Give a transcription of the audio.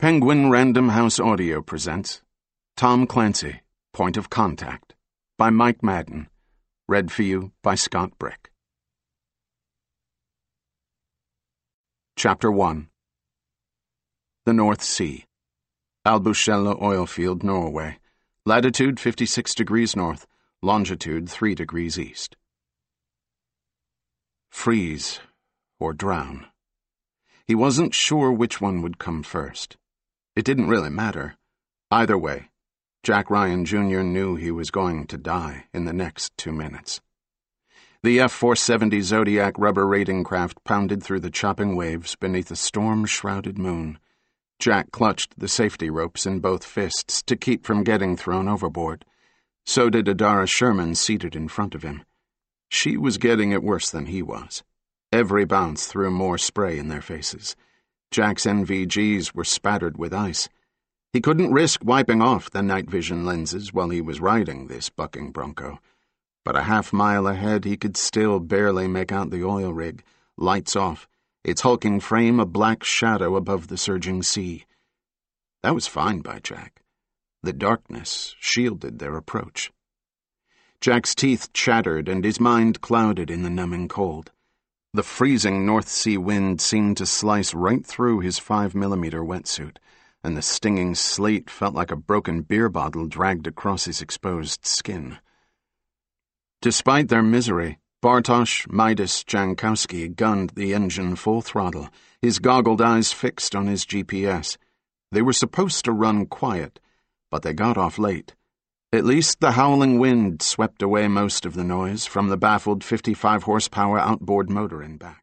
Penguin Random House Audio presents Tom Clancy, Point of Contact, by Mike Madden. Read for you by Scott Brick. Chapter 1. The North Sea. Albuscella Oilfield, Norway. Latitude 56 degrees north, longitude 3 degrees east. Freeze or drown. He wasn't sure which one would come first. It didn't really matter. Either way, Jack Ryan Jr. knew he was going to die in the next 2 minutes. The F-470 Zodiac rubber raiding craft pounded through the chopping waves beneath a storm-shrouded moon. Jack clutched the safety ropes in both fists to keep from getting thrown overboard. So did Adara Sherman, seated in front of him. She was getting it worse than he was. Every bounce threw more spray in their faces. Jack's NVGs were spattered with ice. He couldn't risk wiping off the night vision lenses while he was riding this bucking bronco. But a half-mile ahead he could still barely make out the oil rig, lights off, its hulking frame a black shadow above the surging sea. That was fine by Jack. The darkness shielded their approach. Jack's teeth chattered and his mind clouded in the numbing cold. The freezing North Sea wind seemed to slice right through his 5mm wetsuit, and the stinging sleet felt like a broken beer bottle dragged across his exposed skin. Despite their misery, Bartosz Midas Jankowski gunned the engine full throttle, his goggled eyes fixed on his GPS. They were supposed to run quiet, but they got off late. At least the howling wind swept away most of the noise from the baffled 55-horsepower outboard motor and back.